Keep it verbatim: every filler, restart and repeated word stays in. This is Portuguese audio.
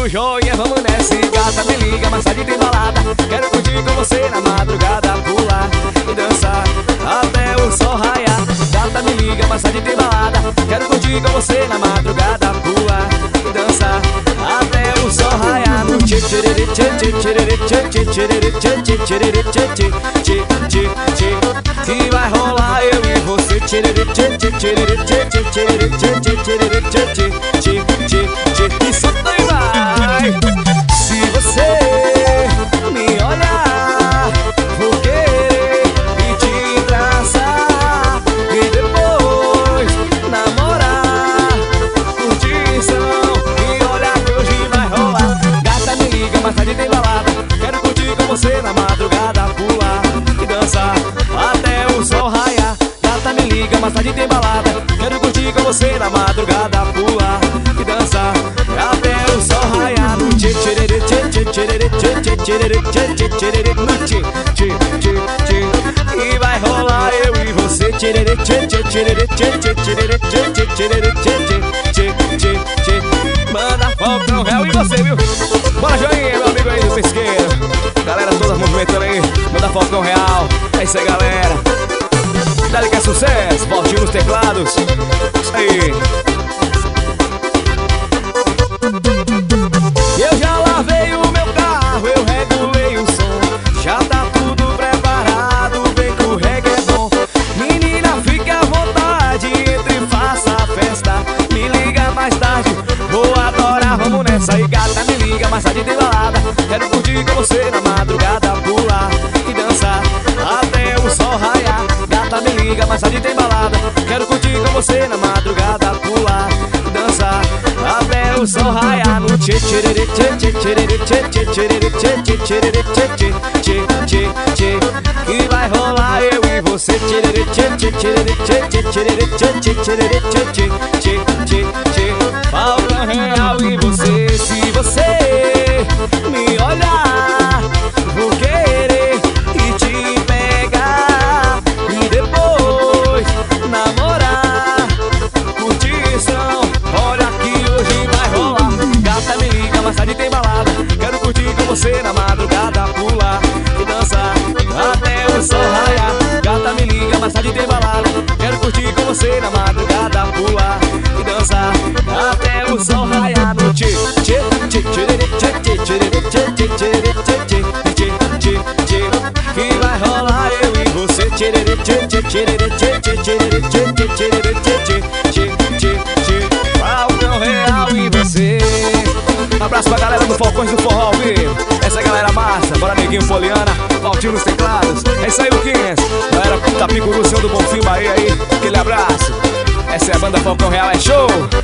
no joinha, vamos nessa. Gata, me liga, mais tarde tem balada. Quero curtir com você na madrugada, pular e dançar até o sol raiar. Gata, me liga, mais tarde tem balada. Quero curtir com você na madrugada, pular e dançar até o sol raiar. No tchê tchê tchê tchê tchê tchê tchê tchê tchê tchê tchê tchê tchê tchê. Que vai rolar eu e você. Tchê tchê tchê tchê tchê tchê tchê tchê tchê tchê tchê tchê. E solta e vai. Se você me olhar, vou querer e te traçar e depois namorar, curtição. E olha que hoje vai rolar. Gata, me liga, mais tarde tem balada. Quero curtir com você na madrugada, pular e dançar até o sol raiar. Gata, me liga, mais tarde tem balada. Quero curtir com você na madrugada, pular e dançar até o sol raiar. No tchê tchê tchê tchê tchê tchê tchê tchê tchê tchê. No tchê tchê tchê tchê. E vai rolar eu e você. Tchê tchê tchê tchê tchê tchê tchê tchê tchê tchê tchê. Manda Falcão Real e você, viu? Bora, joinha, meu amigo aí do pesqueiro. Galera toda movimentando aí. Manda Falcão Real. É isso aí, galera. Dale que é sucesso. Valtinho nos teclados. Isso aí. Eu já lavei o meu carro, eu regulei o som. Já tá tudo preparado, vem que o reggae é bom. Menina, fica à vontade, entre e faça a festa. Me liga mais tarde, vou adorar, vamos nessa. E gata, me liga mais tarde tem balada. Quero curtir com você na madrugada, pular e dançar até o sol raiar. Gata, me liga mais tarde tem balada. Quero curtir com você na madrugada, pular e dançar até o sol raiar. No tchê tchê tchê tchê tchê tchê tchê tchê tchê tchê tchê tchê. Que vai rolar eu e você. Tchê tchê tchê tchê tchê tchê tchê tchê tchê tchê. Falcão Real e você. Se você me olhar, vou querer e te pegar e depois namorar, curtição. Olha que hoje vai rolar. Gata, me liga, mais tarde tem balada. Quero curtir com você na madrugada, pular e dançar até o sol raiar. Gata, me liga, mais tarde tem balada. Quero curtir com você na madrugada, pular e dançar até o sol raiar. No tchê tchê tchê tchê tchê tchê tchê tchê tchê tchê tchê. Que vai rolar eu e você. Tchê tchê tchê tchê tchê tchê tchê tchê tchê tchê. Falcão Real e você. Abraço pra galera do Falcões do Forró ao vivo. Essa é a galera massa. Bora, neguinho Poliana, Valtinho nos teclados. É isso aí, Luquinhas. Galera Tapicuru, Céu do Bonfim, Bahia aí. Aquele abraço. Essa é a banda Falcão Real, é show.